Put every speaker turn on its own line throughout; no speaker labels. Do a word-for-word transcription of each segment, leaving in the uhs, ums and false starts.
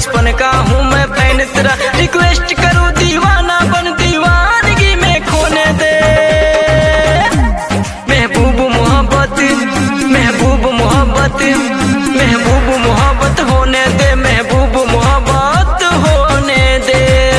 बचपन का हूँ मैं फैन तेरा, रिक्वेस्ट करूँ दीवाना बन दीवानगी में खोने दे। महबूब मोहब्बत महबूब मोहब्बत महबूब मोहब्बत होने दे, महबूब मोहब्बत होने दे।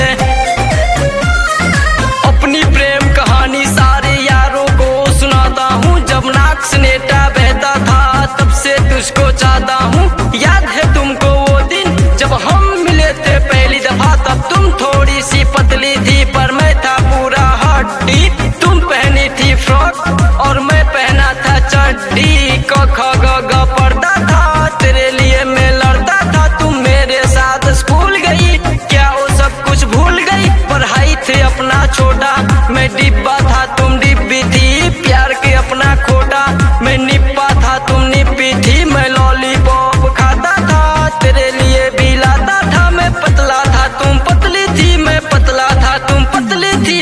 अपनी प्रेम कहानी सारे यारों को सुनाता हूँ, जब नाक से नेटा बहता था तब से तुझको चाहता हूँ। याद है तुमको वो दिन जब हम मिले थे पहली दफा, तब तुम थोड़ी सी पतली थी पर मैं था पूरा हड्डी। तुम पहनी थी फ्रॉक और मैं पहना था चड्डी, क ख ग घ पढ़ता था तेरे लिए मैं लड़ता था। तुम मेरे साथ स्कूल गई क्या वो सब कुछ भूल गई? पढ़ाई थे अपना छोटा मैं डिब्बा था तुम डिब्बी थी, प्यार के अपना खोटा मैं निप्पा था तुम निप्पी थी। मैं लॉलीपॉप खाता था तेरे लिए भी लाता था, मैं पतला था तुम पतली थी, मैं पतला था तुम पतली थी।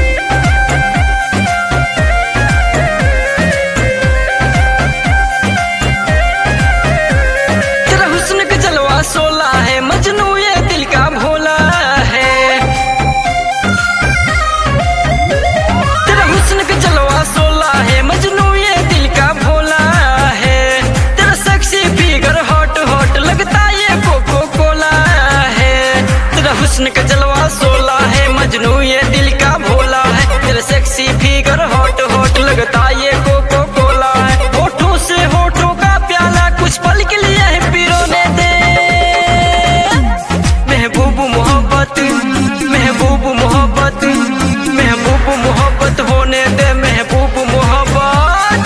तेरा हुस्न का जलवा सोला है, मजनू ये दिल का भोला है। तेरा हुस्न का जलवा सोला है, मजनू ये दिल का भोला है। तेरा सेक्सी फिगर हॉट हॉट लगता ये कोको कोला है। तेरा हुस्न का जलवा सोला है, मजनू ये दिल का भोला है। तेरा सेक्सी फिगर हॉट हॉट लगता ये कोको कोला है। होठों से होठों का प्याला कुछ पल के लिए है पिरोने दे। महबूब मोहब्बत महबूब मोहब्बत महबूब मोहब्बत होने दे, महबूब मोहब्बत।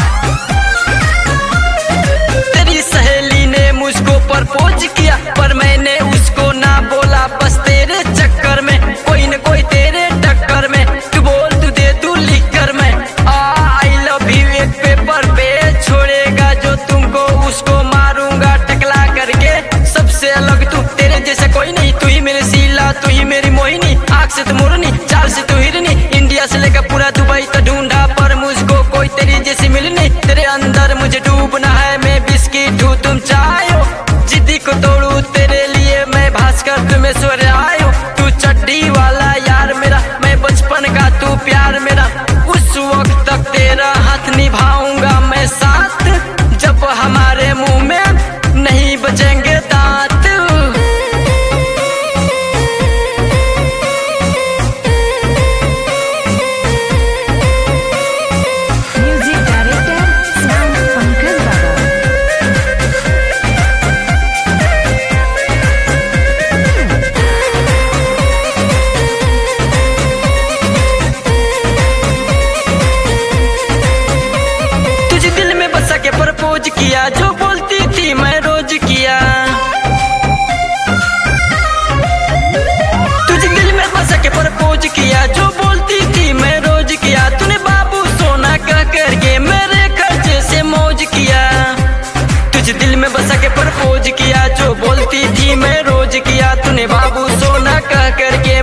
तेरी सहेली ने मुझको प्रपोज किया पर मैंने उसको ना बोला, बस तेरे चक्कर में कोई न कोई तेरे टक्कर में तू बोल तू दे तू लिख कर मैं आई लव यू एक पेपर पे छोड़ेगा जो तुमको उसको मारूंगा टकला करके। सबसे अलग तू तेरे जैसा कोई नहीं, तू ही मेरी शीला तू ही मेरी मोहिनी। आँख से तू मुरनी चाल से तू हिरनी, इंडिया से लेकर पूरा दुबई तो ढूंढा पर मुझको कोई तेरी जैसी मिलनी। तेरे अंदर मुझे डूबना है मैं बिस्किट हूँ तुम चाय हो, जिद्दी को तोड़ू तेरे लिए मैं भास्कर तुम्हें सूर्य आयो। तू चड्डी वाला यार मेरा, मैं बचपन का तू प्यार मेरा। उस वक्त तक तेरा हाथ निभाऊंगा मैं साथ, जब हमारे मुंह में नहीं बचेंगे दांत।
म्यूजिक डायरेक्टर श्याम पंकज बाबा।
तुझे दिल में बसा के प्रपोज किया, जो बोलती थी मैं रोज किया। तुझे दिल में बसा के प्रपोज किया, जो बोलती थी मैं रोज किया। तूने बाबू सोना कह करके मेरे खर्चे से मौज किया। तुझे दिल में बसा के प्रपोज किया, जो बोलती थी मैं रोज किया। तूने बाबू सोना कह करके